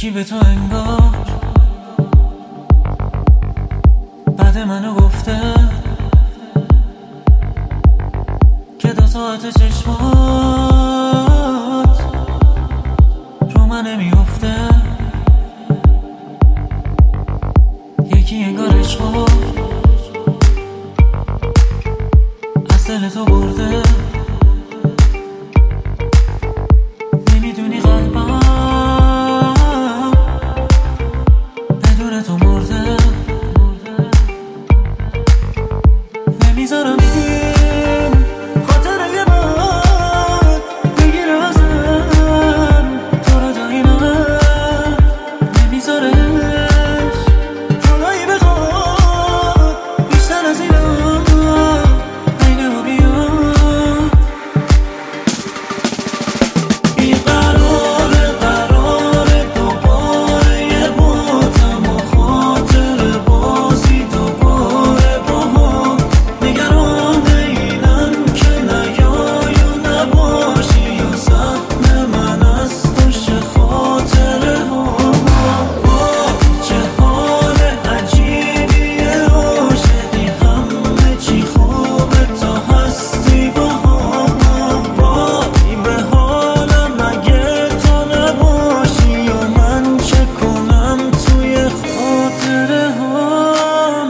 یکی به تو انگار بعد منو گفته که 2 ساعت چشمات رو من نمیافته. یکی انگار عشقو از دل تو برده. نمیدونی قلبم بدون تو مرده. نمیذارم این خاطره من بگیره ازم تو رو تا این حد. نمیذارش جدایی بخواد بیشتر از اینا بین ما بیاد. این قراره دوباره یه باتم و خاطر بازی دوباره با هم. نگران اینم که نیای و نباشی و سهم من از توش خاطره هم. چه حال عجیبیه عاشقی، همه چی خوبه تا هستی با هم. وای به حالم اگه تو نباشی و من چه کنم توی خاطره هم.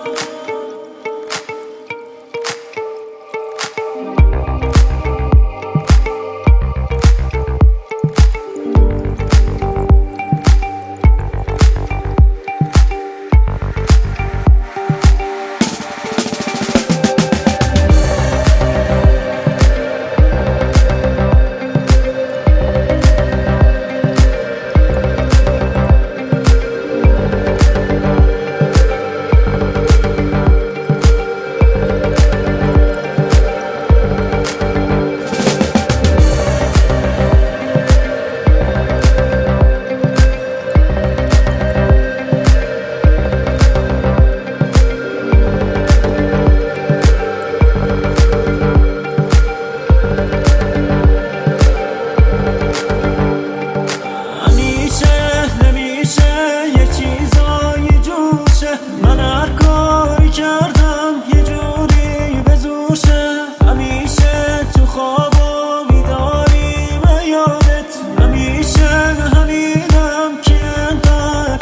من هر کاری کردم یه جوری به زورشه. همیشه تو خواب و بیداری به یادت. همیشه همینم که انقدر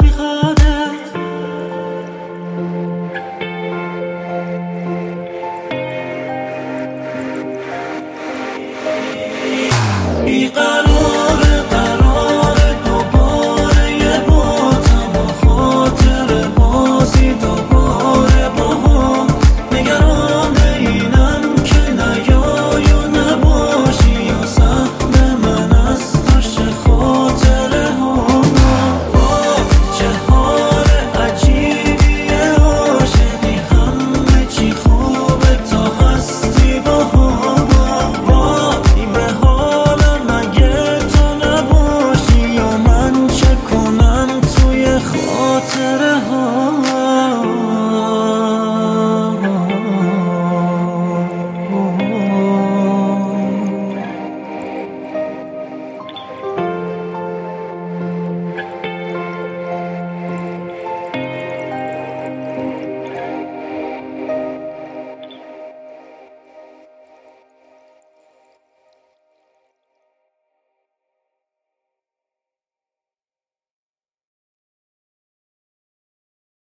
بیخوادت.